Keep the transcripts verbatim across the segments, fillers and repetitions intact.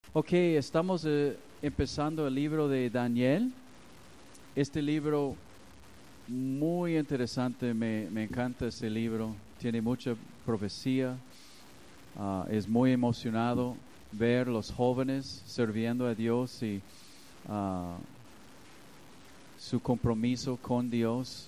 Ok, estamos eh, empezando el libro de Daniel. Este libro muy interesante, me, me encanta este libro. Tiene mucha profecía. Ah, es muy emocionado ver los jóvenes sirviendo a Dios y ah, su compromiso con Dios.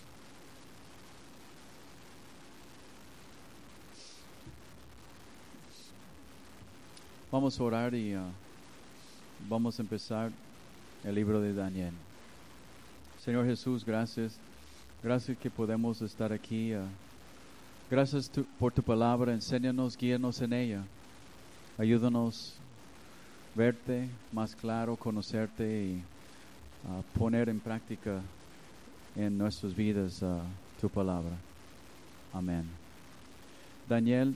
Vamos a orar y ah, vamos a empezar el libro de Daniel. Señor Jesús, gracias. Gracias que podemos estar aquí. ah, Gracias tu- por tu palabra. Enséñanos, guíanos en ella. Ayúdanos a verte más claro, conocerte y ah, poner en práctica en nuestras vidas ah, tu palabra. Amén. Daniel.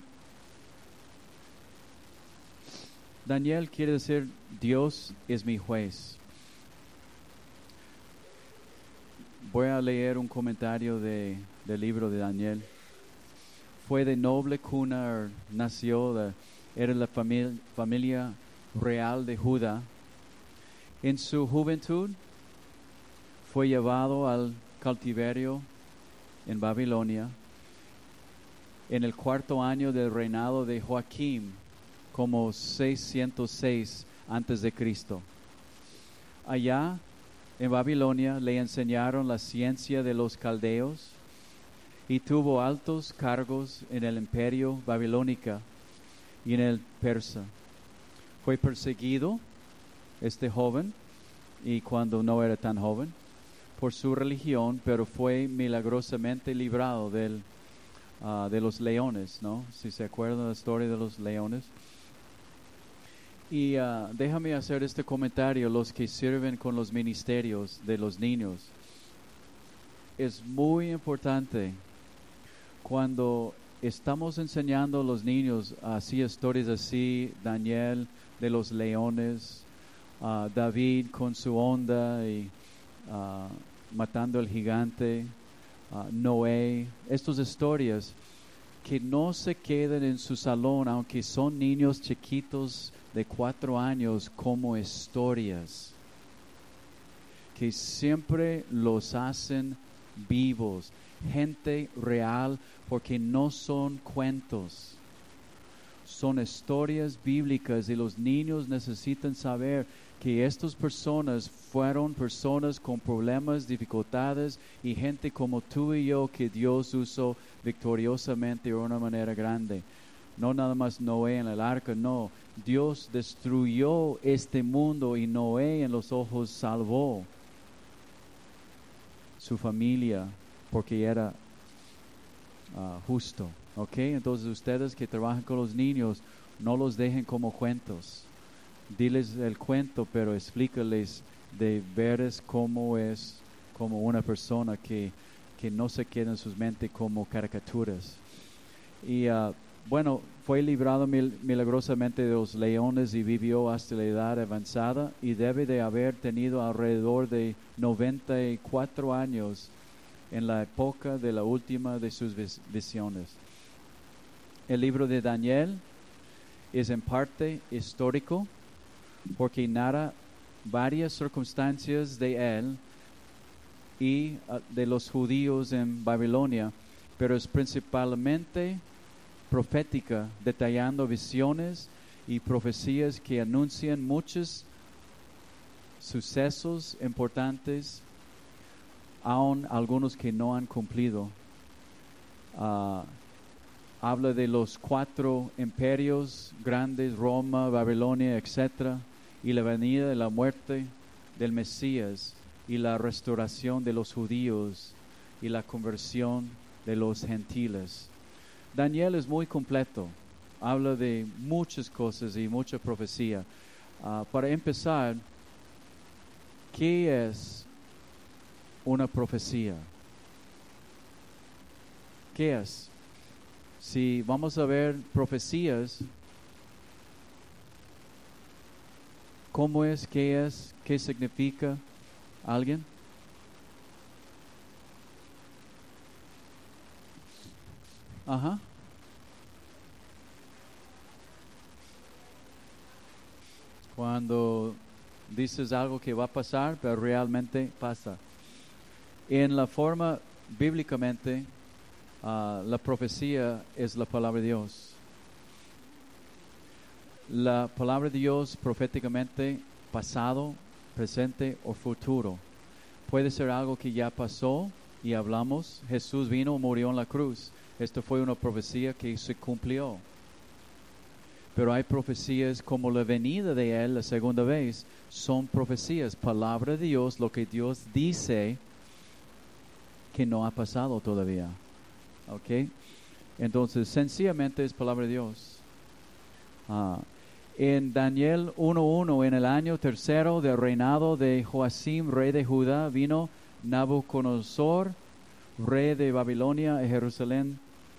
Daniel quiere decir Dios es mi juez. Voy a leer un comentario de, del libro de Daniel. Fue de noble cuna, nació, de, era la famil, familia real de Judá. En su juventud fue llevado al cautiverio en Babilonia en el cuarto año del reinado de Joaquim, como seiscientos seis antes de Cristo. Allá en Babilonia le enseñaron la ciencia de los caldeos y tuvo altos cargos en el imperio babilónica y en el persa. Fue perseguido este joven, y cuando no era tan joven, por su religión, pero fue milagrosamente librado del, uh, de los leones, ¿no? Si se acuerdan de la historia de los leones. Y uh, déjame hacer este comentario, los que sirven con los ministerios de los niños. Es muy importante cuando estamos enseñando a los niños así historias así, Daniel de los leones, uh, David con su onda y uh, matando al gigante, uh, Noé, estas historias que no se queden en su salón, aunque son niños chiquitos de cuatro años, como historias, que siempre los hacen vivos, gente real, porque no son cuentos, son historias bíblicas y los niños necesitan saber que estas personas fueron personas con problemas, dificultades y gente como tú y yo que Dios usó victoriosamente de una manera grande. No nada más Noé en el arca, no. Dios destruyó este mundo y Noé en los ojos salvó su familia porque era uh, justo. ¿Ok? Entonces ustedes que trabajan con los niños, no los dejen como cuentos. Diles el cuento, pero explícales de veras cómo es como una persona que, que no se queda en sus mentes como caricaturas. Y uh, bueno, fue librado mil, milagrosamente de los leones y vivió hasta la edad avanzada y debe de haber tenido alrededor de noventa y cuatro años en la época de la última de sus vis- visiones. El libro de Daniel es en parte histórico porque narra varias circunstancias de él y uh, de los judíos en Babilonia, pero es principalmente profética, detallando visiones y profecías que anuncian muchos sucesos importantes, aun algunos que no han cumplido. Uh, habla de los cuatro imperios grandes, Roma, Babilonia, etcétera, y la venida de la muerte del Mesías y la restauración de los judíos y la conversión de los gentiles. Daniel es muy completo, habla de muchas cosas y mucha profecía. Uh, para empezar, ¿qué es una profecía? ¿Qué es? Si vamos a ver profecías, ¿cómo es? ¿Qué es? ¿Qué significa? ¿Alguien? Ajá. Cuando dices algo que va a pasar, pero realmente pasa. En la forma, bíblicamente, uh, la profecía es la palabra de Dios. La palabra de Dios proféticamente, pasado, presente o futuro. Puede ser algo que ya pasó y hablamos. Jesús vino, murió en la cruz. Esto fue una profecía que se cumplió. Pero hay profecías como la venida de Él la segunda vez. Son profecías, palabra de Dios, lo que Dios dice que no ha pasado todavía. ¿Ok? Entonces, sencillamente es palabra de Dios. Ah, en Daniel uno uno, en el año tercero del reinado de Joacim, rey de Judá, vino Nabucodonosor, rey de Babilonia, a Jerusalén,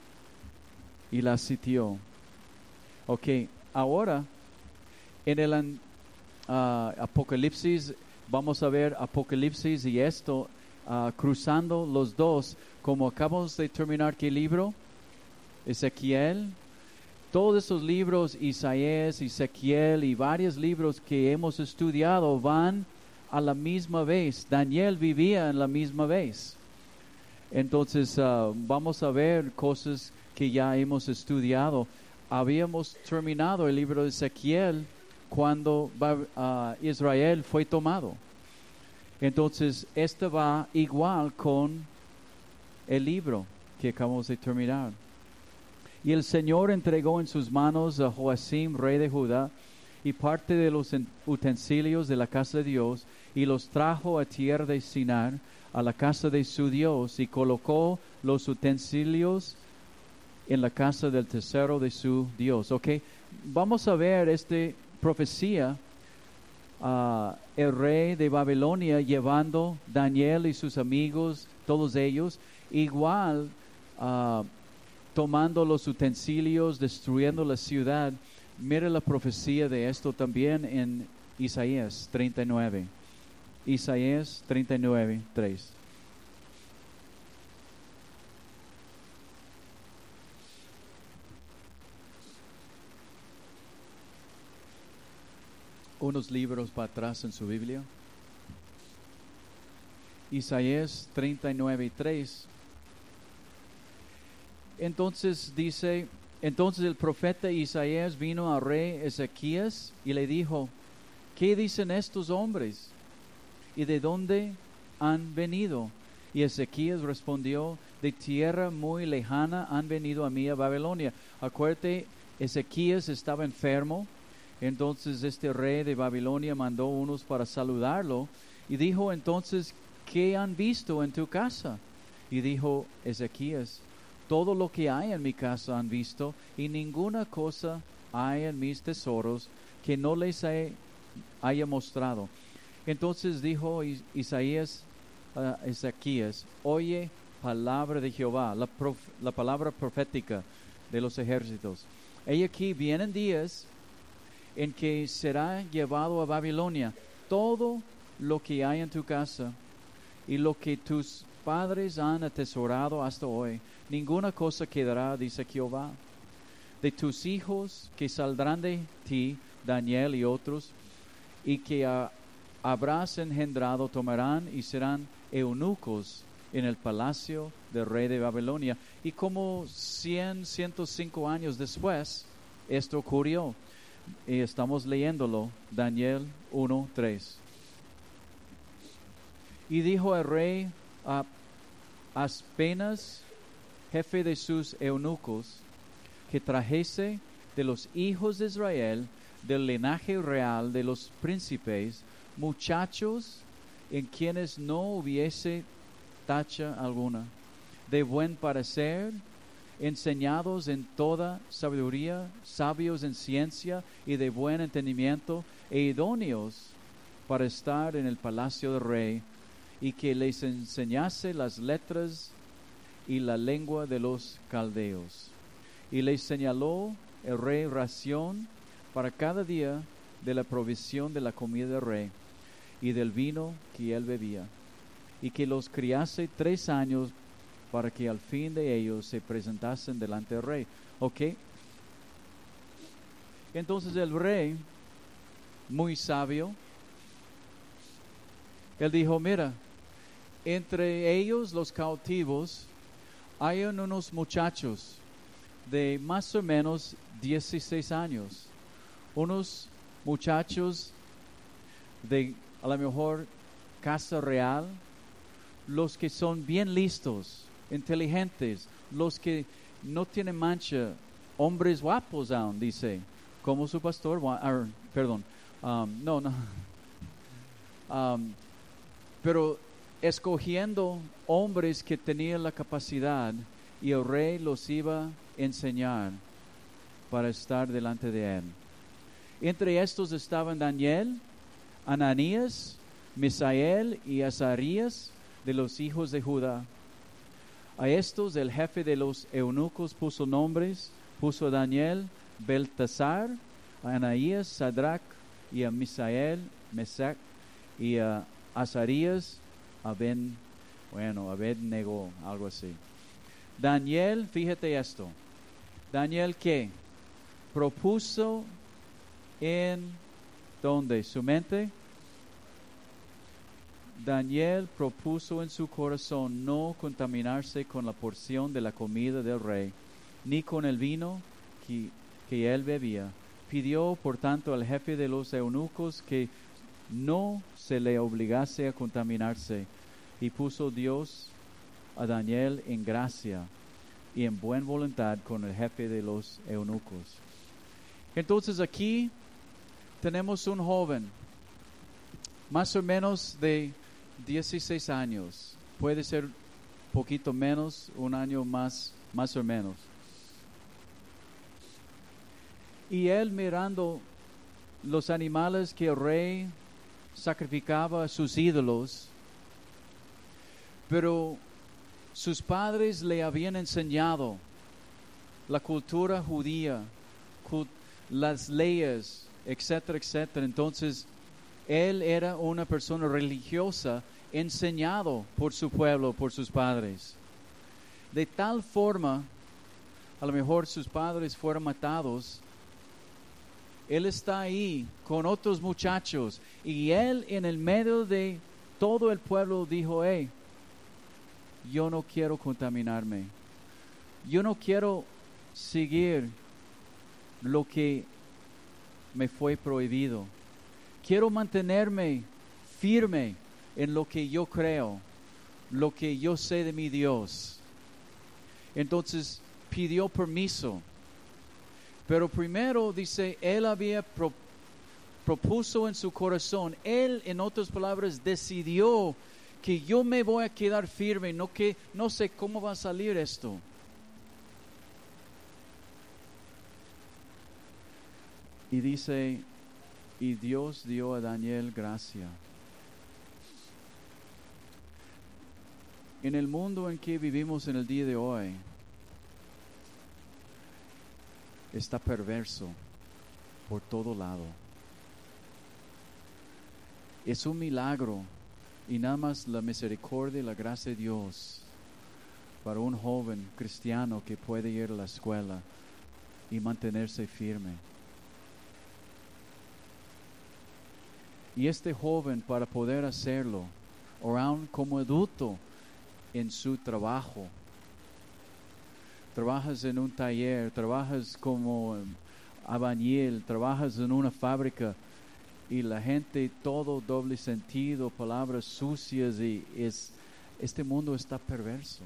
y la sitió. Ok, ahora, en el uh, Apocalipsis, vamos a ver Apocalipsis y esto, uh, cruzando los dos, como acabamos de terminar, ¿qué libro? Ezequiel. Todos esos libros, Isaías, Ezequiel y varios libros que hemos estudiado van a la misma vez. Daniel vivía en la misma vez. Entonces, uh, vamos a ver cosas que ya hemos estudiado. Habíamos terminado el libro de Ezequiel cuando uh, Israel fue tomado. Entonces, este va igual con el libro que acabamos de terminar. Y el Señor entregó en sus manos a Joacim, rey de Judá, y parte de los utensilios de la casa de Dios, y los trajo a tierra de Sinar, a la casa de su Dios, y colocó los utensilios en la casa del tesoro de su Dios. Ok, vamos a ver esta profecía, uh, el rey de Babilonia llevando Daniel y sus amigos, todos ellos, igual, uh, tomando los utensilios, destruyendo la ciudad. Mira la profecía de esto también en Isaías treinta y nueve. Isaías treinta y nueve, tres. Unos libros para atrás en su Biblia. Isaías treinta y nueve, tres. Entonces dice, entonces el profeta Isaías vino al rey Ezequías y le dijo, ¿qué dicen estos hombres? ¿Y de dónde han venido? Y Ezequías respondió, de tierra muy lejana han venido a mí a Babilonia. Acuérdate, Ezequías estaba enfermo, entonces este rey de Babilonia mandó unos para saludarlo y dijo entonces, ¿qué han visto en tu casa? Y dijo Ezequías, todo lo que hay en mi casa han visto, y ninguna cosa hay en mis tesoros que no les he, haya mostrado. Entonces dijo Isaías a uh, Ezequías, oye palabra de Jehová, la, prof, la palabra profética de los ejércitos. He aquí vienen días en que será llevado a Babilonia todo lo que hay en tu casa y lo que tus padres han atesorado hasta hoy. Ninguna cosa quedará, dice Jehová. De tus hijos que saldrán de ti, Daniel y otros, y que uh, habrás engendrado, tomarán y serán eunucos en el palacio del rey de Babilonia. Y como cien, ciento cinco años después, esto ocurrió. Y estamos leyéndolo, Daniel uno, tres. Y dijo el rey a Aspenas, jefe de sus eunucos, que trajese de los hijos de Israel, del linaje real de los príncipes, muchachos en quienes no hubiese tacha alguna, de buen parecer, enseñados en toda sabiduría, sabios en ciencia y de buen entendimiento, e idóneos para estar en el palacio del rey, y que les enseñase las letras y la lengua de los caldeos. Y les señaló el rey ración para cada día de la provisión de la comida del rey y del vino que él bebía, y que los criase tres años para que al fin de ellos se presentasen delante del rey. Ok. Entonces el rey muy sabio. Él dijo, mira, entre ellos los cautivos hay unos muchachos de más o menos dieciséis años, unos muchachos de a lo mejor casa real, los que son bien listos, inteligentes, los que no tienen mancha, hombres guapos aún, dice, como su pastor, uh, perdón, um, no, no, um, pero escogiendo hombres que tenían la capacidad y el rey los iba a enseñar para estar delante de él. Entre estos estaban Daniel, Ananías, Misael y Azarías de los hijos de Judá. A estos el jefe de los eunucos puso nombres, puso a Daniel, Beltasar, a Ananías, Sadrach y a Misael, Mesach y a Azarías, Aben, bueno, Abednego, algo así. Daniel, fíjate esto, Daniel ¿qué? Propuso en, ¿dónde? Su mente. Daniel propuso en su corazón no contaminarse con la porción de la comida del rey, ni con el vino que, que él bebía. Pidió, por tanto, al jefe de los eunucos que no se le obligase a contaminarse, y puso Dios a Daniel en gracia y en buena voluntad con el jefe de los eunucos. Entonces aquí tenemos un joven, más o menos de dieciséis años, puede ser poquito menos, un año más, más o menos. Y él mirando los animales que el rey sacrificaba a sus ídolos, pero sus padres le habían enseñado la cultura judía, cult- las leyes, etcétera, etcétera. Entonces, él era una persona religiosa, enseñado por su pueblo, por sus padres. De tal forma, a lo mejor sus padres fueron matados, él está ahí con otros muchachos y él en el medio de todo el pueblo dijo, hey, yo no quiero contaminarme, yo no quiero seguir lo que me fue prohibido. Quiero mantenerme firme en lo que yo creo, lo que yo sé de mi Dios. Entonces pidió permiso. Pero primero dice, él había pro, propuso en su corazón, él en otras palabras decidió que yo me voy a quedar firme, no que no sé cómo va a salir esto. Y dice, y Dios dio a Daniel gracia. En el mundo en que vivimos en el día de hoy, está perverso por todo lado. Es un milagro y nada más la misericordia y la gracia de Dios para un joven cristiano que puede ir a la escuela y mantenerse firme. Y este joven, para poder hacerlo, o aún como adulto en su trabajo, trabajas en un taller, trabajas como albañil, trabajas en una fábrica y la gente todo doble sentido, palabras sucias y es, este mundo está perverso.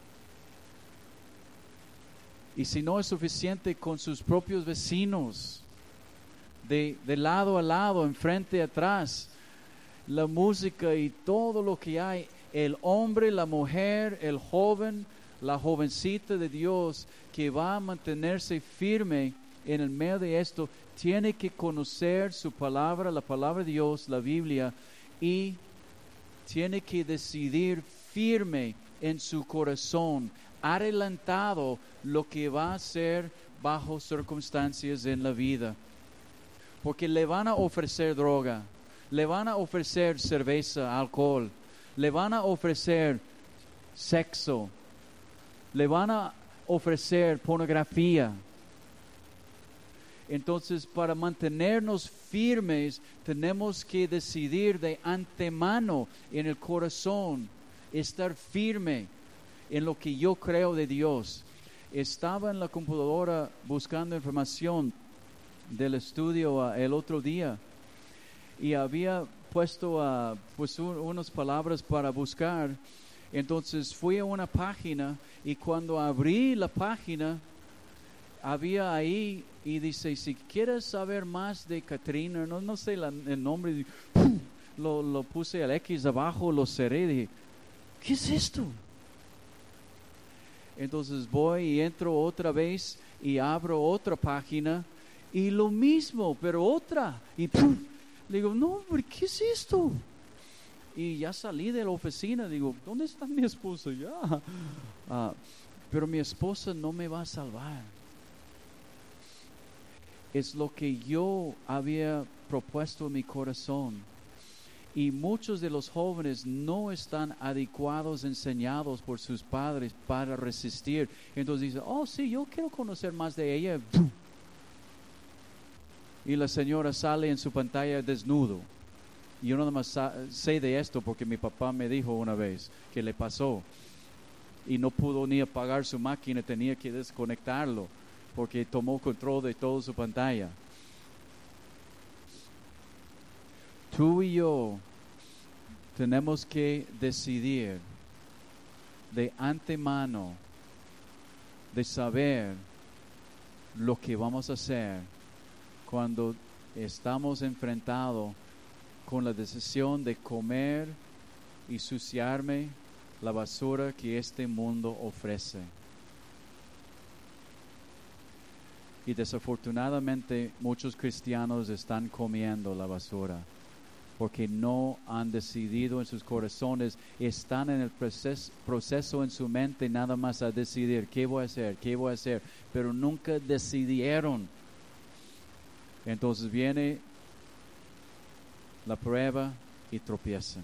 Y si no es suficiente con sus propios vecinos, de, de lado a lado, enfrente, atrás, la música y todo lo que hay, el hombre, la mujer, el joven, la jovencita de Dios que va a mantenerse firme en el medio de esto, tiene que conocer su palabra, la palabra de Dios, la Biblia, y tiene que decidir firme en su corazón, adelantado lo que va a hacer bajo circunstancias en la vida. Porque le van a ofrecer droga, le van a ofrecer cerveza, alcohol, le van a ofrecer sexo, le van a ofrecer pornografía. Entonces, para mantenernos firmes, tenemos que decidir de antemano en el corazón, estar firme en lo que yo creo de Dios. Estaba en la computadora buscando información del estudio uh, el otro día y había puesto uh, pues un, unas palabras para buscar. Entonces fui a una página y cuando abrí la página había ahí y dice, si quieres saber más de Katrina, no, no sé la, el nombre, ¡pum! Lo, lo puse al X abajo, lo cerré y dije, ¿qué es esto? Entonces voy y entro otra vez y abro otra página y lo mismo, pero otra. Y ¡pum! Le digo, no, ¿qué es esto? Y ya salí de la oficina, digo, ¿dónde está mi esposa? Ya. Uh, pero mi esposa no me va a salvar. Es lo que yo había propuesto en mi corazón. Y muchos de los jóvenes no están adecuados, enseñados por sus padres para resistir. Entonces dicen, oh sí, yo quiero conocer más de ella. Y la señora sale en su pantalla desnudo. Y yo nada más sé de esto porque mi papá me dijo una vez que le pasó. Y no pudo ni apagar su máquina, tenía que desconectarlo porque tomó control de toda su pantalla. Tú y yo tenemos que decidir de antemano, de saber lo que vamos a hacer cuando estamos enfrentados con la decisión de comer y suciarme la basura que este mundo ofrece. Y desafortunadamente muchos cristianos están comiendo la basura porque no han decidido en sus corazones, están en el proceso, proceso en su mente nada más a decidir qué voy a hacer, qué voy a hacer, pero nunca decidieron. Entonces viene la prueba y tropiezan.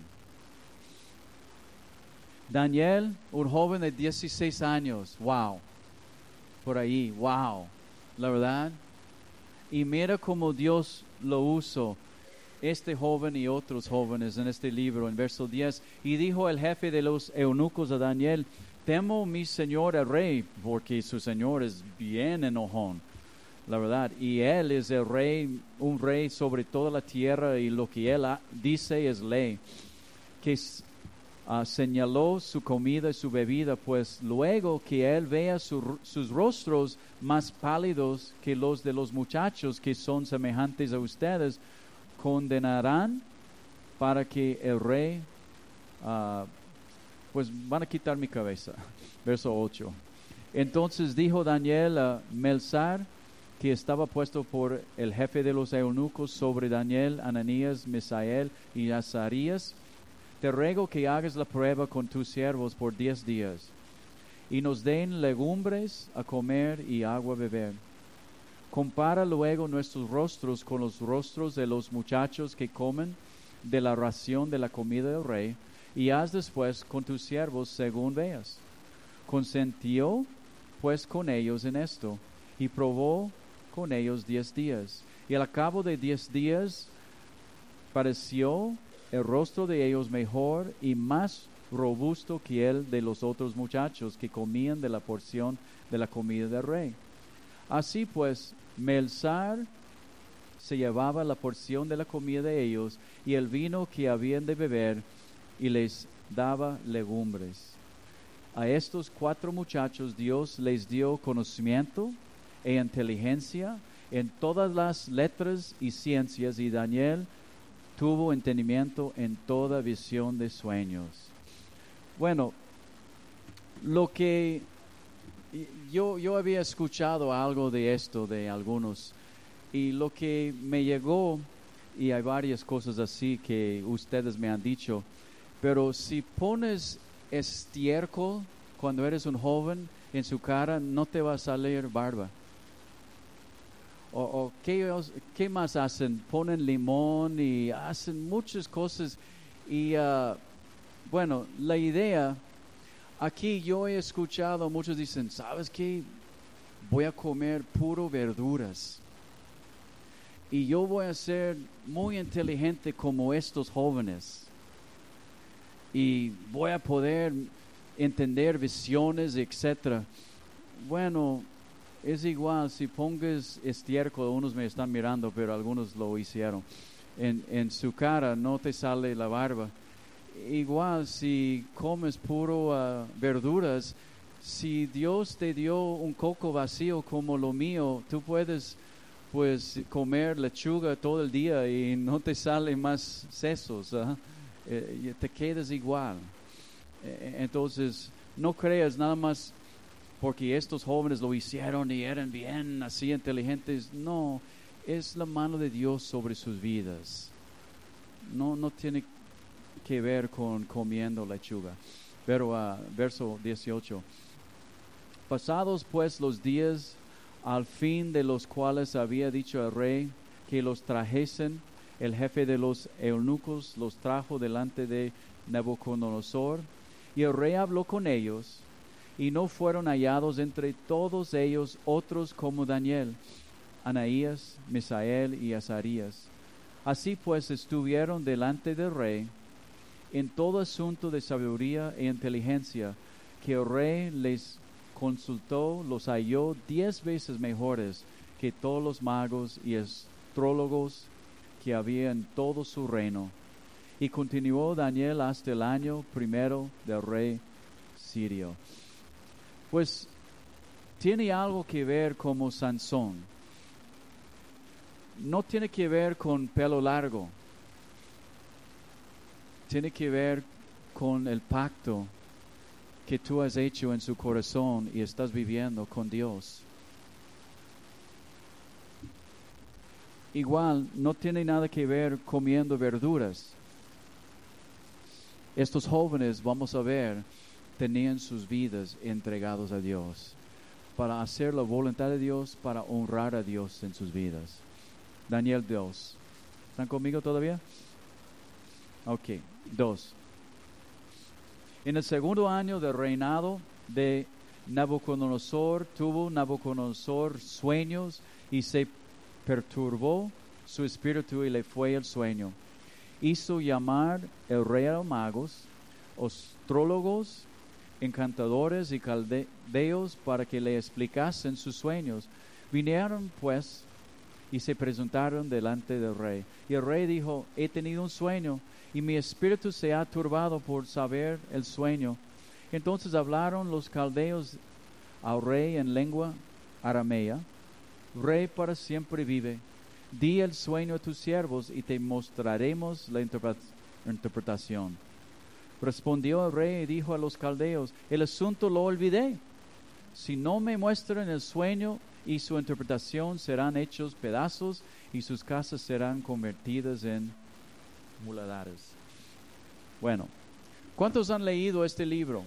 Daniel, un joven de dieciséis años, wow, por ahí, wow, la verdad. Y mira cómo Dios lo usó. Este joven y otros jóvenes en este libro, en verso diez, y dijo el jefe de los eunucos a Daniel, temo mi señor el rey, porque su señor es bien enojón, la verdad, y él es el rey, un rey sobre toda la tierra, y lo que él ha, dice es ley, que uh, señaló su comida y su bebida, pues luego que él vea su, sus rostros más pálidos que los de los muchachos que son semejantes a ustedes, condenarán para que el rey, uh, pues van a quitar mi cabeza. Verso ocho. Entonces dijo Daniel a Melzar, que estaba puesto por el jefe de los eunucos sobre Daniel, Ananías, Misael y Azarías, te ruego que hagas la prueba con tus siervos por diez días, y nos den legumbres a comer y agua a beber. Compara luego nuestros rostros con los rostros de los muchachos que comen de la ración de la comida del rey, y haz después con tus siervos según veas. Consentió pues con ellos en esto, y probó con ellos diez días. Y al cabo de diez días pareció el rostro de ellos mejor y más robusto que el de los otros muchachos que comían de la porción de la comida del rey. Así pues, Melzar se llevaba la porción de la comida de ellos y el vino que habían de beber, y les daba legumbres. A estos cuatro muchachos Dios les dio conocimiento e inteligencia en todas las letras y ciencias, y Daniel tuvo entendimiento en toda visión de sueños. Bueno, lo que yo, yo había escuchado algo de esto de algunos, y lo que me llegó, y hay varias cosas así que ustedes me han dicho, pero si pones estiércol cuando eres un joven en su cara, no te va a salir barba. O, o ¿qué, ¿qué más hacen? Ponen limón y hacen muchas cosas. Y uh, bueno, la idea, aquí yo he escuchado, muchos dicen, ¿sabes qué? Voy a comer puro verduras. y yo voy a ser muy inteligente como estos jóvenes y voy a poder entender visiones, etcétera. Bueno, es igual si pongas estiércol, unos me están mirando, pero algunos lo hicieron. En, en su cara no te sale la barba. Igual si comes puro uh, verduras, si Dios te dio un coco vacío como lo mío, tú puedes pues comer lechuga todo el día y no te salen más sesos, ¿eh? Eh, te quedas igual. Eh, entonces no creas nada más porque estos jóvenes lo hicieron y eran bien así inteligentes. No, es la mano de Dios sobre sus vidas. No, no tiene que ver con comiendo lechuga. Pero uh, verso dieciocho. Pasados pues los días, al fin de los cuales había dicho el rey que los trajesen, el jefe de los eunucos los trajo delante de Nabucodonosor, y el rey habló con ellos, y no fueron hallados entre todos ellos otros como Daniel, Anaías, Misael y Azarías. Así pues estuvieron delante del rey en todo asunto de sabiduría e inteligencia, que el rey les consultó, los halló diez veces mejores que todos los magos y astrólogos que había en todo su reino. Y continuó Daniel hasta el año primero del rey Sirio. Pues tiene algo que ver como Sansón. No tiene que ver con pelo largo. Tiene que ver con el pacto que tú has hecho en su corazón y estás viviendo con Dios. Igual, no tiene nada que ver comiendo verduras. Estos jóvenes, vamos a ver, tenían sus vidas entregados a Dios para hacer la voluntad de Dios, para honrar a Dios en sus vidas. Daniel dos. ¿Están conmigo todavía? Ok, dos. En el segundo año del reinado de Nabucodonosor, tuvo Nabucodonosor sueños y se perturbó su espíritu y le fue el sueño. Hizo llamar el rey a los magos, astrólogos, encantadores y caldeos para que le explicasen sus sueños. Vinieron pues y se presentaron delante del rey. Y el rey dijo: he tenido un sueño y mi espíritu se ha turbado por saber el sueño. Entonces hablaron los caldeos al rey en lengua aramea: Rey, para siempre vive. Di el sueño a tus siervos y te mostraremos la interpretación. Respondió el rey y dijo a los caldeos: el asunto lo olvidé. Si no me muestran el sueño y su interpretación, serán hechos pedazos y sus casas serán convertidas en muladares. Bueno, ¿cuántos han leído este libro?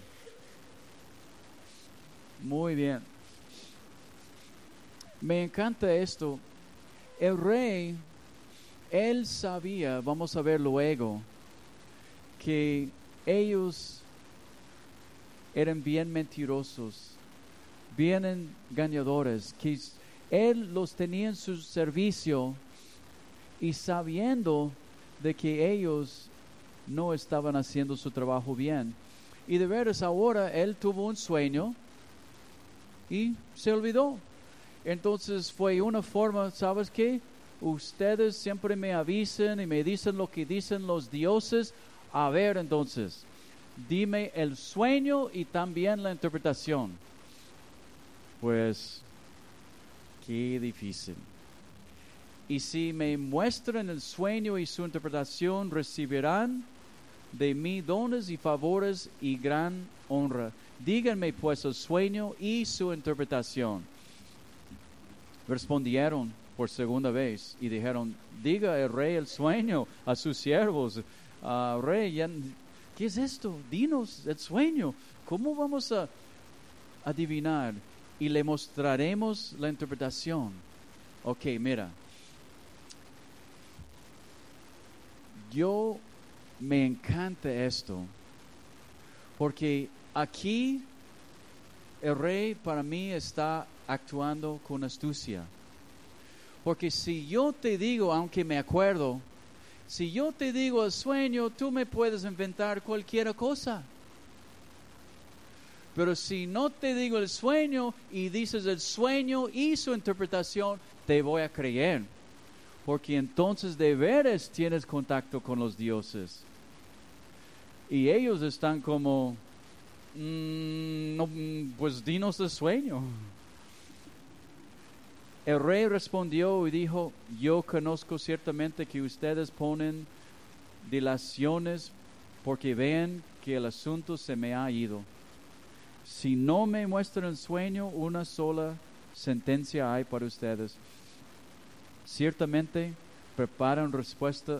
Muy bien. Me encanta esto. El rey, él sabía, vamos a ver luego, que ellos eran bien mentirosos, bien engañadores, que él los tenía en su servicio y sabiendo de que ellos no estaban haciendo su trabajo bien. Y de veras ahora él tuvo un sueño y se olvidó. Entonces fue una forma, ¿sabes qué? Ustedes siempre me avisan y me dicen lo que dicen los dioses. A ver, entonces, dime el sueño y también la interpretación. Pues, qué difícil. Y si me muestran el sueño y su interpretación, recibirán de mí dones y favores y gran honra. Díganme pues el sueño y su interpretación. Respondieron por segunda vez y dijeron: diga el rey el sueño a sus siervos. Uh, rey, ya, ¿qué es esto? Dinos el sueño. ¿Cómo vamos a adivinar? Y le mostraremos la interpretación. Ok, mira. Yo me encanta esto, porque aquí el rey para mí está actuando con astucia, Porque si yo te digo, aunque me acuerdo, si yo te digo el sueño, tú me puedes inventar cualquier cosa. Pero si no te digo el sueño y dices el sueño y su interpretación, te voy a creer. Porque entonces de veras tienes contacto con los dioses. Y ellos están como, mmm, no, pues dinos el sueño. El rey respondió y dijo, yo conozco ciertamente que ustedes ponen dilaciones porque ven que el asunto se me ha ido. Si no me muestran el sueño, una sola sentencia hay para ustedes. Ciertamente preparan respuesta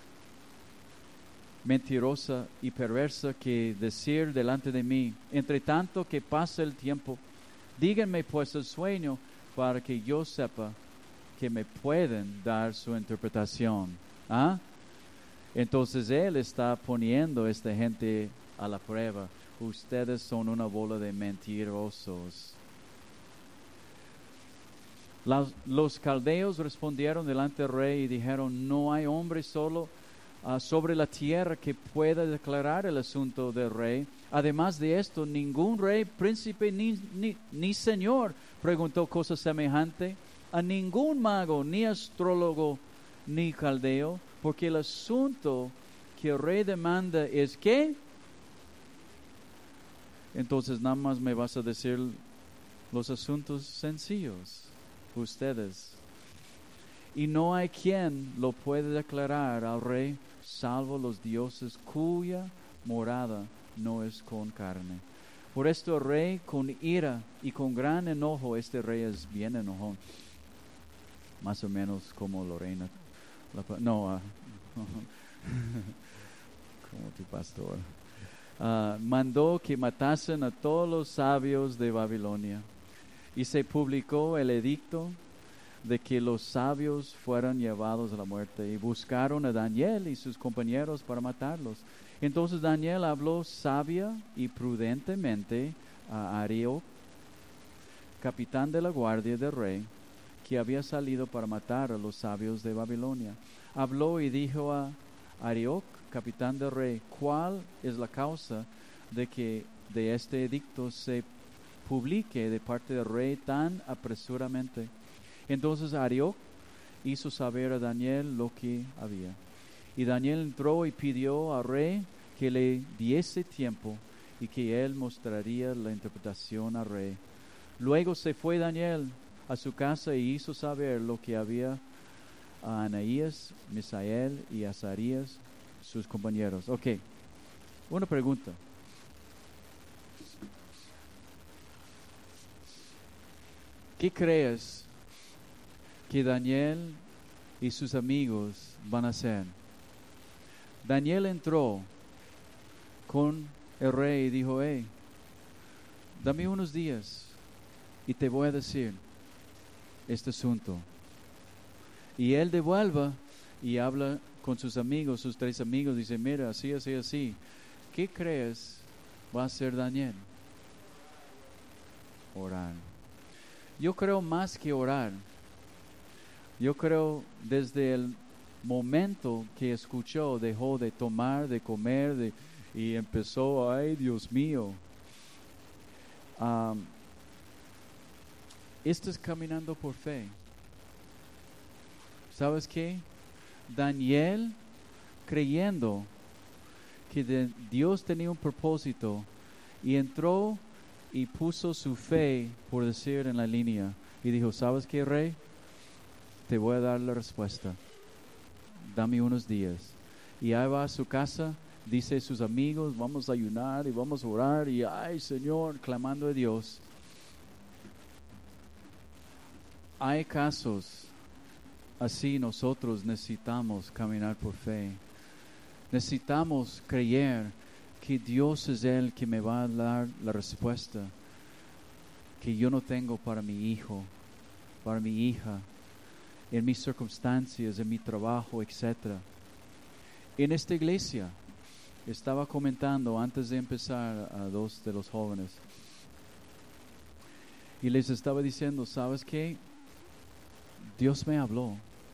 mentirosa y perversa que decir delante de mí. Entre tanto que pasa el tiempo, díganme pues el sueño para que yo sepa que me pueden dar su interpretación. ¿Ah? Entonces él está poniendo a esta gente a la prueba. Ustedes son una bola de mentirosos. Los, los caldeos respondieron delante del rey y dijeron, no hay hombre solo uh, sobre la tierra que pueda declarar el asunto del rey. Además de esto, ningún rey, príncipe ni, ni, ni señor preguntó cosa semejante a ningún mago, ni astrólogo, ni caldeo, porque el asunto que el rey demanda es ¿qué? Entonces nada más me vas a decir los asuntos sencillos, ustedes. Y no hay quien lo pueda declarar al rey, salvo los dioses cuya morada no es con carne. Por esto el rey con ira y con gran enojo, este rey es bien enojón, más o menos como Lorena, la, no, uh, como tu pastor. Uh, mandó que matasen a todos los sabios de Babilonia y se publicó el edicto de que los sabios fueran llevados a la muerte y buscaron a Daniel y sus compañeros para matarlos. Entonces Daniel habló sabia y prudentemente a Arioc, capitán de la guardia del rey, que había salido para matar a los sabios de Babilonia. Habló y dijo a Arioc, capitán del rey, ¿cuál es la causa de que de este edicto se publique de parte del rey tan apresuradamente? Entonces Arioc hizo saber a Daniel lo que había. Y Daniel entró y pidió al rey que le diese tiempo y que él mostraría la interpretación al rey. Luego se fue Daniel a su casa y hizo saber lo que había a Anaías, Misael y Azarías, sus compañeros. Ok, una pregunta. ¿Qué crees que Daniel y sus amigos van a hacer? Daniel entró con el rey y dijo, hey, dame unos días y te voy a decir este asunto. Y él devuelve y habla con sus amigos, sus tres amigos, dice, mira, así, así, así. ¿Qué crees va a hacer Daniel? Orar. Yo creo más que orar. Yo creo desde el momento que escuchó, dejó de tomar, de comer, de, y empezó, ay Dios mío. Um, esto es caminando por fe. ¿Sabes qué? Daniel, creyendo que de Dios tenía un propósito, y entró y puso su fe, por decir, en la línea, y dijo, ¿sabes qué, rey? Te voy a dar la respuesta. Dame unos días. Y ahí va a su casa, dice a sus amigos, vamos a ayunar y vamos a orar, y ay Señor, clamando a Dios. Hay casos así. Nosotros necesitamos caminar por fe. Necesitamos creer que Dios es el que me va a dar la respuesta que yo no tengo para mi hijo, para mi hija, en mis circunstancias, en mi trabajo, etcétera. En esta iglesia estaba comentando antes de empezar a dos de los jóvenes y les estaba diciendo, ¿sabes qué? Dios me habló.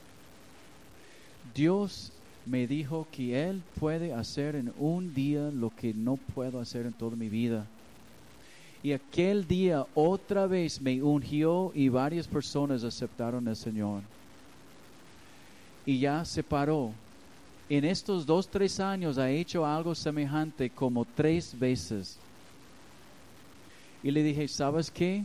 Dios me dijo que Él puede hacer en un día lo que no puedo hacer en toda mi vida. Y aquel día otra vez me ungió y varias personas aceptaron al Señor. Y ya se paró. En estos dos, tres años ha hecho algo semejante como tres veces. Y le dije, ¿sabes qué?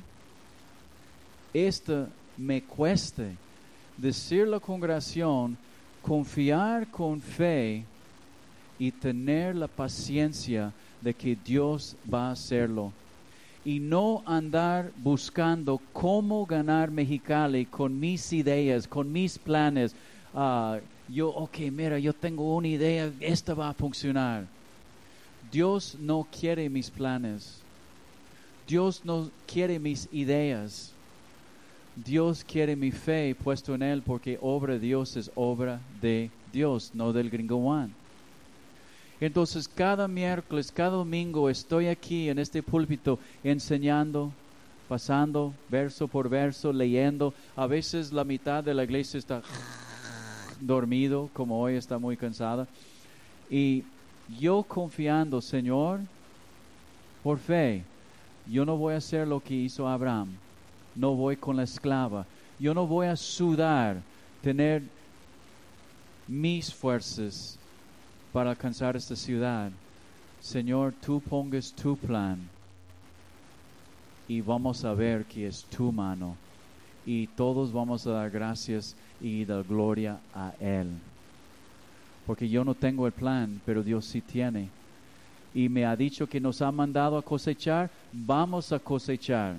Esto me cuesta decir a la congregación, confiar con fe y tener la paciencia de que Dios va a hacerlo. Y no andar buscando cómo ganar Mexicali con mis ideas, con mis planes. Uh, yo, ok, mira, yo tengo una idea, esta va a funcionar. Dios no quiere mis planes. Dios no quiere mis ideas. Dios quiere mi fe puesto en Él, porque obra de Dios es obra de Dios, no del Gringo One. Entonces cada miércoles, cada domingo estoy aquí en este púlpito enseñando, pasando verso por verso, leyendo. A veces la mitad de la iglesia está dormido, como hoy está muy cansada. Y yo confiando, Señor, por fe, yo no voy a hacer lo que hizo Abraham. No voy con la esclava. Yo no voy a sudar, tener mis fuerzas para alcanzar esta ciudad. Señor, tú pongas tu plan y vamos a ver que es tu mano. Y todos vamos a dar gracias y dar gloria a Él. Porque yo no tengo el plan, pero Dios sí tiene. Y me ha dicho que nos ha mandado a cosechar, vamos a cosechar.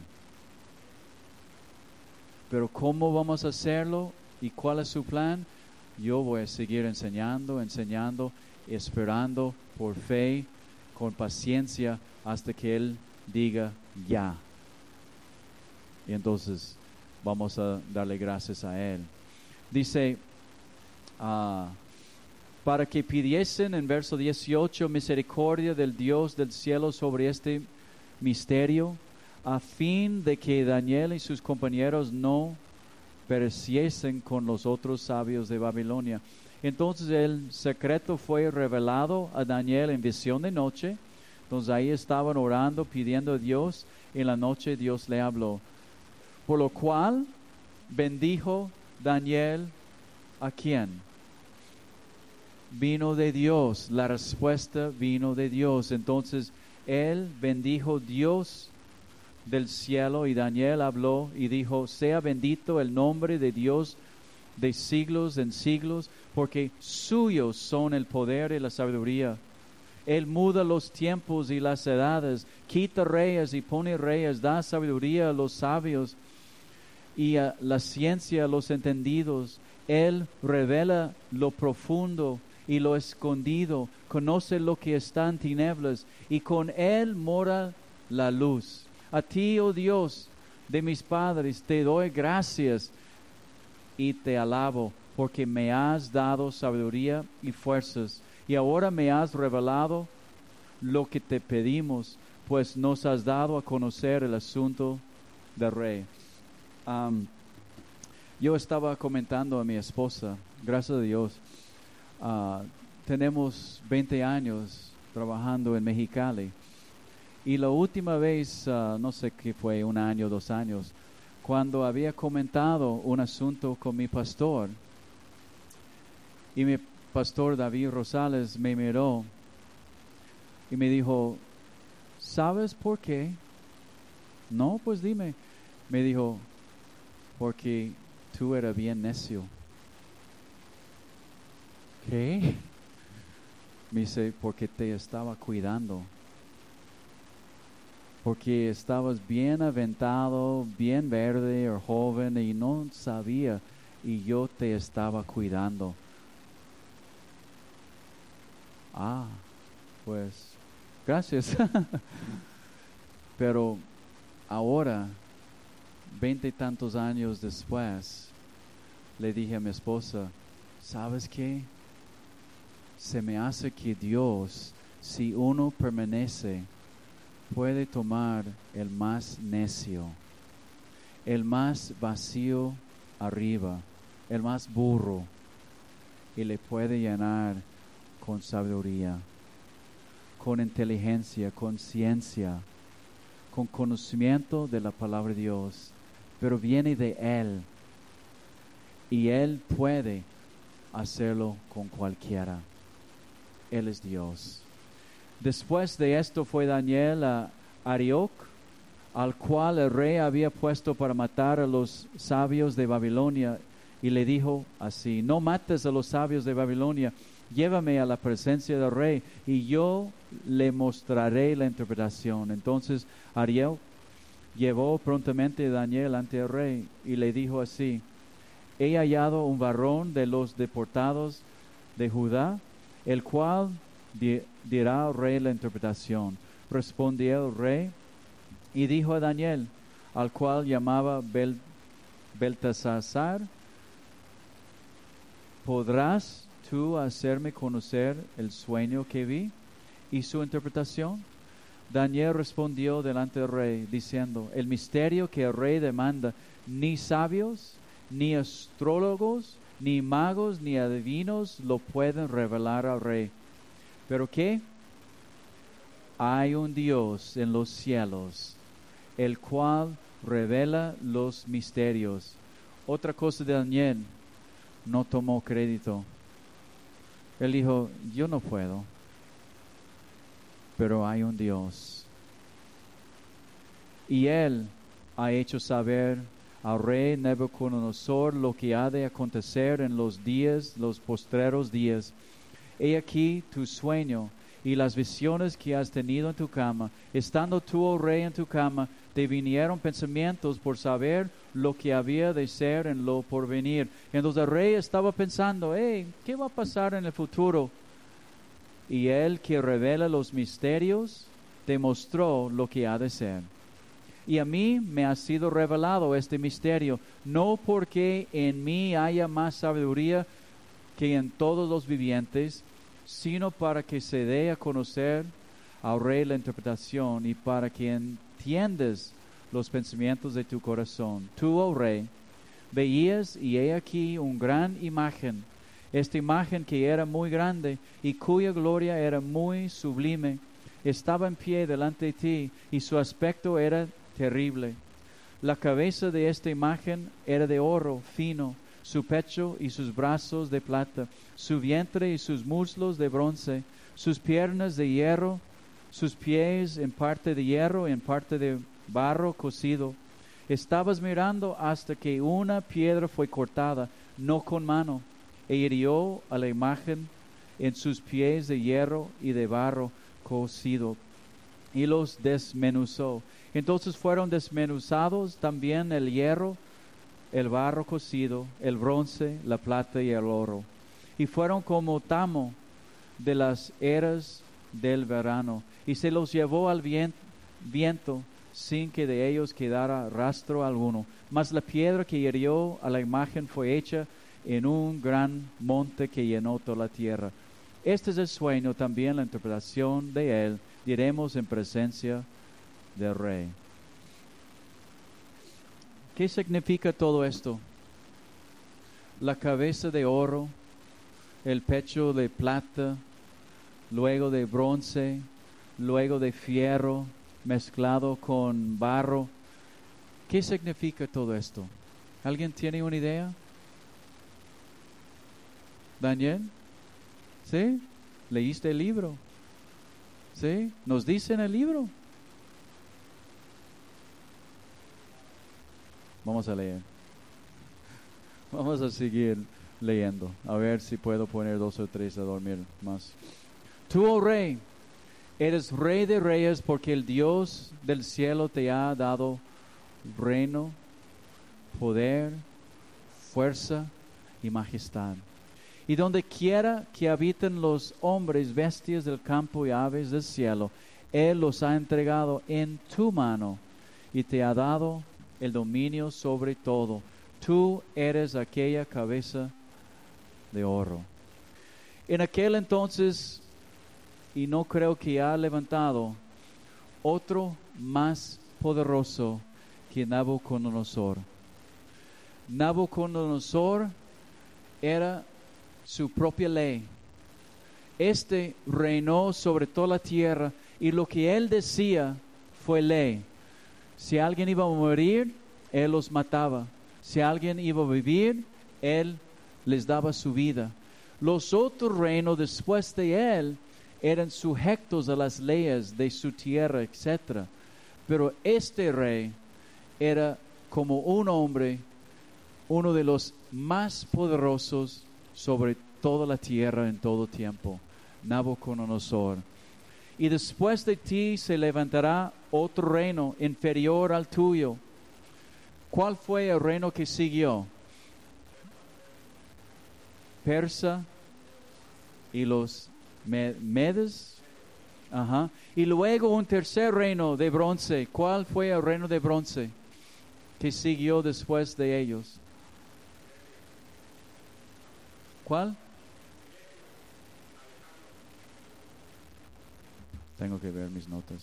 Pero ¿cómo vamos a hacerlo? ¿Y cuál es su plan? Yo voy a seguir enseñando, enseñando, esperando por fe, con paciencia, hasta que Él diga ya. Y entonces vamos a darle gracias a Él. Dice, uh, para que pidiesen en verso dieciocho misericordia del Dios del cielo sobre este misterio, a fin de que Daniel y sus compañeros no pereciesen con los otros sabios de Babilonia. Entonces el secreto fue revelado a Daniel en visión de noche. Entonces ahí estaban orando, pidiendo a Dios. En la noche Dios le habló. Por lo cual bendijo Daniel ¿a quién? Vino de Dios. La respuesta vino de Dios. Entonces él bendijo Dios del cielo, y Daniel habló y dijo, sea bendito el nombre de Dios de siglos en siglos, porque suyos son el poder y la sabiduría. Él muda los tiempos y las edades, quita reyes y pone reyes, da sabiduría a los sabios y a la ciencia a los entendidos. Él revela lo profundo y lo escondido, conoce lo que está en tinieblas, y con Él mora la luz. A ti, oh Dios de mis padres, te doy gracias y te alabo, porque me has dado sabiduría y fuerzas, y ahora me has revelado lo que te pedimos, pues nos has dado a conocer el asunto del rey. Um, yo estaba comentando a mi esposa, gracias a Dios, uh, tenemos veinte años trabajando en Mexicali. Y la última vez, uh, no sé qué fue, un año, dos años, cuando había comentado un asunto con mi pastor, y mi pastor David Rosales me miró y me dijo, ¿sabes por qué? No, pues dime. Me dijo, porque tú eras bien necio. ¿Qué? Me dice, porque te estaba cuidando. Porque estabas bien aventado, bien verde o joven y no sabía, y yo te estaba cuidando. Ah, pues, gracias. Pero ahora, veinte y tantos años después, le dije a mi esposa, ¿sabes qué? Se me hace que Dios, si uno permanece, puede tomar el más necio, el más vacío arriba, el más burro, y le puede llenar con sabiduría, con inteligencia, con ciencia, con conocimiento de la palabra de Dios, pero viene de Él, y Él puede hacerlo con cualquiera. Él es Dios. Después de esto fue Daniel a Arioc, al cual el rey había puesto para matar a los sabios de Babilonia, y le dijo así: no mates a los sabios de Babilonia, llévame a la presencia del rey, y yo le mostraré la interpretación. Entonces Arioc llevó prontamente a Daniel ante el rey, y le dijo así: he hallado un varón de los deportados de Judá, el cual di- dirá al rey la interpretación. Respondió el rey y dijo a Daniel, al cual llamaba Bel, Beltesazar: ¿podrás tú hacerme conocer el sueño que vi y su interpretación? Daniel respondió delante del rey, diciendo: el misterio que el rey demanda, ni sabios, ni astrólogos, ni magos, ni adivinos lo pueden revelar al rey. ¿Pero qué? Hay un Dios en los cielos, el cual revela los misterios. Otra cosa de Daniel, no tomó crédito. Él dijo: yo no puedo, pero hay un Dios. Y él ha hecho saber al rey Nabucodonosor lo que ha de acontecer en los días, los postreros días. He aquí tu sueño y las visiones que has tenido en tu cama. Estando tú, oh rey, en tu cama, te vinieron pensamientos por saber lo que había de ser en lo porvenir. Entonces el rey estaba pensando: hey, ¿qué va a pasar en el futuro? Y él, que revela los misterios, te mostró lo que ha de ser. Y a mí me ha sido revelado este misterio, no porque en mí haya más sabiduría que en todos los vivientes, sino para que se dé a conocer al rey la interpretación, y para que entiendas los pensamientos de tu corazón. Tú, oh rey, veías, y he aquí una gran imagen, esta imagen que era muy grande y cuya gloria era muy sublime, estaba en pie delante de ti, y su aspecto era terrible. La cabeza de esta imagen era de oro fino, su pecho y sus brazos de plata, su vientre y sus muslos de bronce, sus piernas de hierro, sus pies en parte de hierro y en parte de barro cocido. Estabas mirando hasta que una piedra fue cortada, no con mano, e hirió a la imagen en sus pies de hierro y de barro cocido, y los desmenuzó. Entonces fueron desmenuzados también el hierro, el barro cocido, el bronce, la plata y el oro, y fueron como tamo de las eras del verano, y se los llevó al viento sin que de ellos quedara rastro alguno. Mas la piedra que hirió a la imagen fue hecha en un gran monte que llenó toda la tierra. Este es el sueño, también la interpretación de él diremos en presencia del rey. ¿Qué significa todo esto? La cabeza de oro, el pecho de plata, luego de bronce, luego de fierro mezclado con barro. ¿Qué significa todo esto? ¿Alguien tiene una idea? ¿Daniel? ¿Sí? ¿Leíste el libro? ¿Sí? ¿Nos dice en el libro? Vamos a leer. Vamos a seguir leyendo. A ver si puedo poner dos o tres a dormir más. Tú, oh rey, eres rey de reyes, porque el Dios del cielo te ha dado reino, poder, fuerza y majestad. Y donde quiera que habiten los hombres, bestias del campo y aves del cielo, Él los ha entregado en tu mano y te ha dado el dominio sobre todo. Tú eres aquella cabeza de oro. En aquel entonces, y no creo que ha levantado otro más poderoso que Nabucodonosor. Nabucodonosor era su propia ley. Este reinó sobre toda la tierra y lo que él decía fue ley. Si alguien iba a morir, él los mataba. Si alguien iba a vivir, él les daba su vida. Los otros reinos después de él eran sujetos a las leyes de su tierra, etcétera. Pero este rey era como un hombre, uno de los más poderosos sobre toda la tierra en todo tiempo, Nabucodonosor. Y después de ti se levantará otro reino inferior al tuyo. ¿Cuál fue el reino que siguió? Persa y los Medes. Ajá. Y luego un tercer reino de bronce. ¿Cuál fue el reino de bronce que siguió después de ellos? ¿Cuál? Tengo que ver mis notas.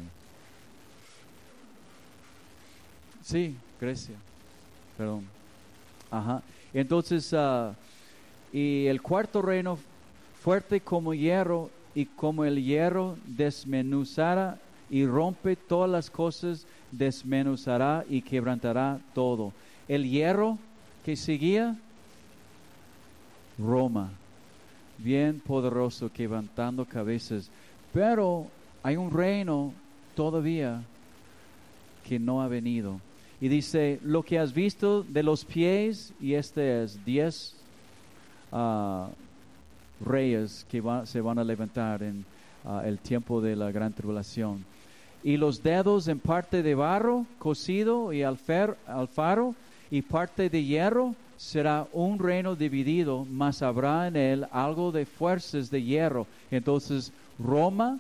Sí, Grecia. Perdón. Ajá. Entonces, uh, y el cuarto reino, fuerte como hierro, y como el hierro desmenuzará y rompe todas las cosas, desmenuzará y quebrantará todo. El hierro que seguía, Roma, bien poderoso, quebrantando cabezas. Pero hay un reino todavía que no ha venido. Y dice, lo que has visto de los pies, y este es diez uh, reyes que va, se van a levantar en uh, el tiempo de la gran tribulación. Y los dedos en parte de barro cocido y alfer, alfaro y parte de hierro, será un reino dividido, mas habrá en él algo de fuerzas de hierro. Entonces Roma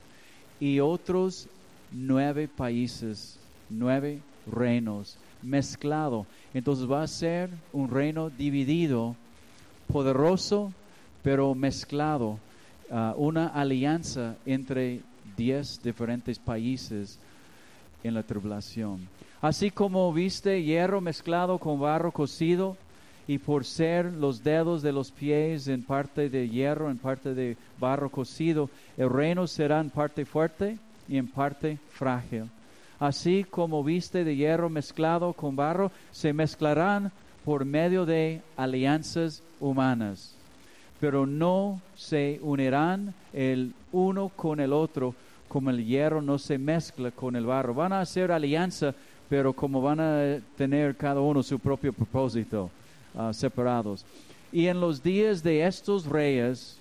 y otros nueve países, nueve reinos mezclado. Entonces va a ser un reino dividido, poderoso, pero mezclado, uh, una alianza entre diez diferentes países en la tribulación. Así como viste hierro mezclado con barro cocido, y por ser los dedos de los pies en parte de hierro, en parte de barro cocido, el reino será en parte fuerte y en parte frágil. Así como viste de hierro mezclado con barro, se mezclarán por medio de alianzas humanas, pero no se unirán el uno con el otro, como el hierro no se mezcla con el barro. Van a hacer alianza, pero como van a tener cada uno su propio propósito. Uh, separados. Y en los días de estos reyes,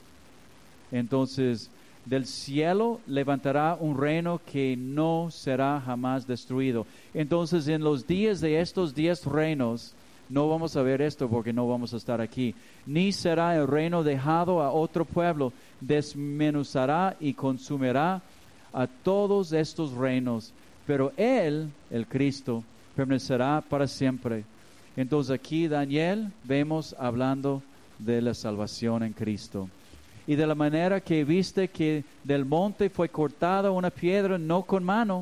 entonces del cielo levantará un reino que no será jamás destruido. Entonces en los días de estos diez reinos, no vamos a ver esto porque no vamos a estar aquí, ni será el reino dejado a otro pueblo, desmenuzará y consumirá a todos estos reinos, pero él, el Cristo, permanecerá para siempre. Entonces aquí Daniel vemos hablando de la salvación en Cristo. Y de la manera que viste que del monte fue cortada una piedra no con mano,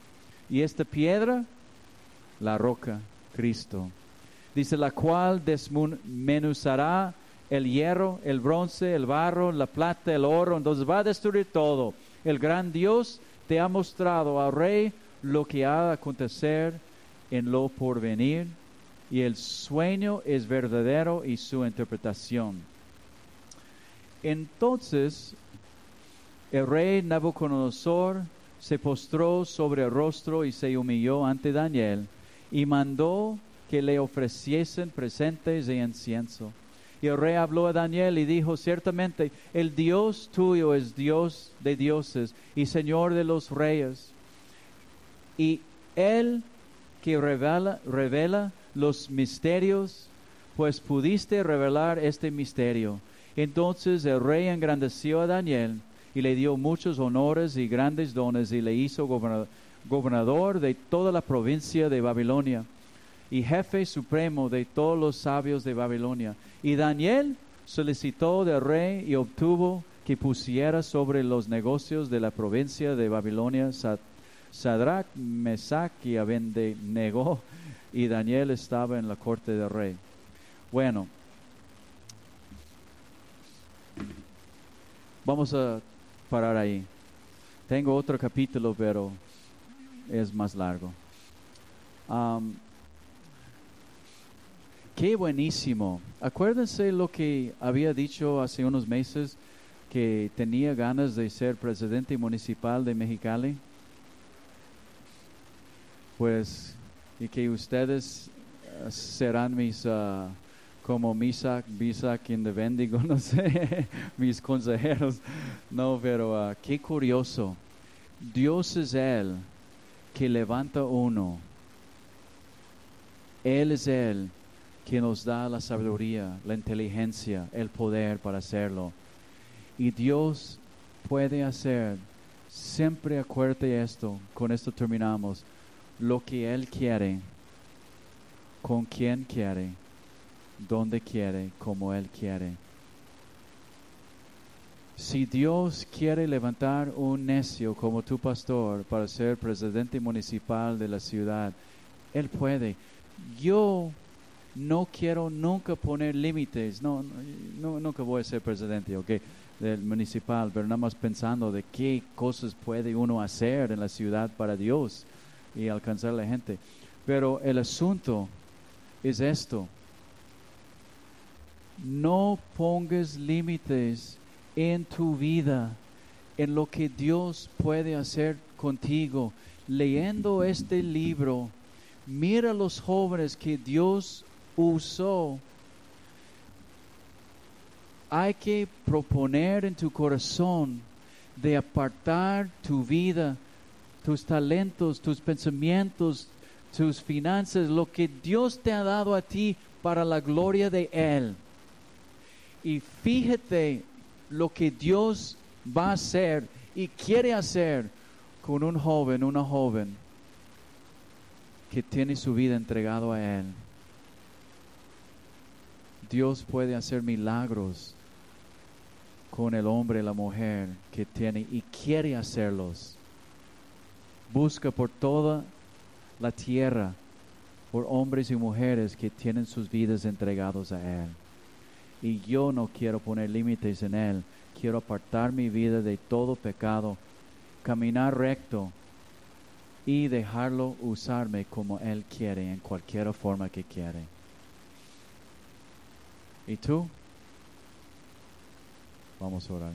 y esta piedra, la roca, Cristo. Dice, la cual desmenuzará el hierro, el bronce, el barro, la plata, el oro. Entonces va a destruir todo. El gran Dios te ha mostrado al rey lo que ha de acontecer en lo porvenir. Y el sueño es verdadero y su interpretación. Entonces, el rey Nabucodonosor se postró sobre el rostro y se humilló ante Daniel y mandó que le ofreciesen presentes de incienso. Y el rey habló a Daniel y dijo, ciertamente, el Dios tuyo es Dios de dioses y Señor de los reyes. Y él que revela, revela los misterios, pues pudiste revelar este misterio. Entonces el rey engrandeció a Daniel y le dio muchos honores y grandes dones y le hizo gobernador, gobernador de toda la provincia de Babilonia y jefe supremo de todos los sabios de Babilonia. Y Daniel solicitó del rey y obtuvo que pusiera sobre los negocios de la provincia de Babilonia Sadrach, Mesach y Abednego, y Daniel estaba en la corte del rey. Bueno, vamos a parar ahí. Tengo otro capítulo, pero es más largo. Um, qué buenísimo. Acuérdense lo que había dicho hace unos meses, que tenía ganas de ser presidente municipal de Mexicali. Pues, y que ustedes uh, serán mis, uh, como Misak, Bisak en de Bendigo, no sé, mis consejeros. No, pero uh, qué curioso. Dios es Él que levanta uno. Él es Él que nos da la sabiduría, la inteligencia, el poder para hacerlo. Y Dios puede hacer, siempre acuérdate esto, con esto terminamos, lo que Él quiere, con quien quiere, donde quiere, como Él quiere. Si Dios quiere levantar un necio como tu pastor para ser presidente municipal de la ciudad, Él puede. Yo no quiero nunca poner límites, no, no, nunca voy a ser presidente, ¿ok?, del municipal, pero nada más pensando de qué cosas puede uno hacer en la ciudad para Dios y alcanzar a la gente. Pero el asunto es esto: no pongas límites en tu vida, en lo que Dios puede hacer contigo. Leyendo este libro, mira a los jóvenes que Dios usó. Hay que proponer en tu corazón de apartar tu vida, tus talentos, tus pensamientos, tus finanzas, lo que Dios te ha dado a ti para la gloria de Él. Y fíjate lo que Dios va a hacer y quiere hacer con un joven, una joven que tiene su vida entregado a Él. Dios puede hacer milagros con el hombre y la mujer que tiene y quiere hacerlos. Busca por toda la tierra por hombres y mujeres que tienen sus vidas entregados a Él. Y yo no quiero poner límites en Él. Quiero apartar mi vida de todo pecado, caminar recto y dejarlo usarme como Él quiere, en cualquier forma que quiere. ¿Y tú? Vamos a orar.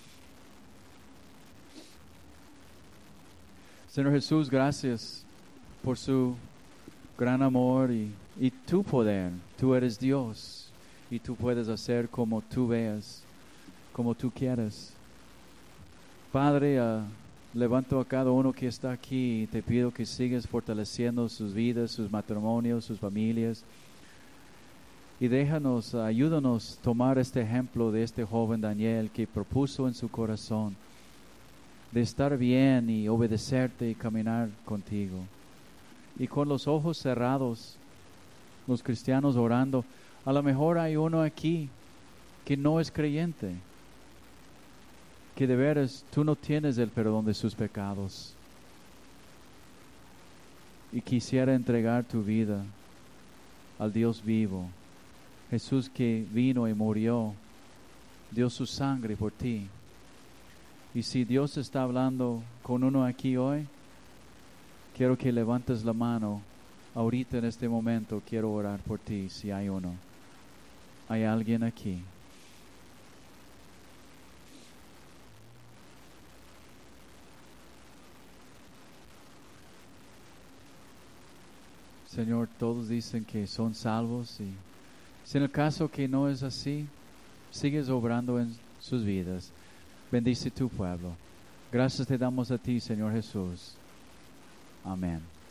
Señor Jesús, gracias por su gran amor y, y tu poder. Tú eres Dios y tú puedes hacer como tú veas, como tú quieras. Padre, uh, levanto a cada uno que está aquí y te pido que sigas fortaleciendo sus vidas, sus matrimonios, sus familias. Y déjanos, ayúdanos a tomar este ejemplo de este joven Daniel que propuso en su corazón de estar bien y obedecerte y caminar contigo. Y con los ojos cerrados, los cristianos orando, a lo mejor hay uno aquí que no es creyente, que de veras tú no tienes el perdón de sus pecados y quisiera entregar tu vida al Dios vivo. Jesús que vino y murió, dio su sangre por ti. Y si Dios está hablando con uno aquí hoy, quiero que levantes la mano. Ahorita en este momento quiero orar por ti si hay uno. ¿Hay alguien aquí? Señor, todos dicen que son salvos y si en el caso que no es así, sigues obrando en sus vidas. Bendice tu pueblo. Gracias te damos a ti, Señor Jesús. Amén.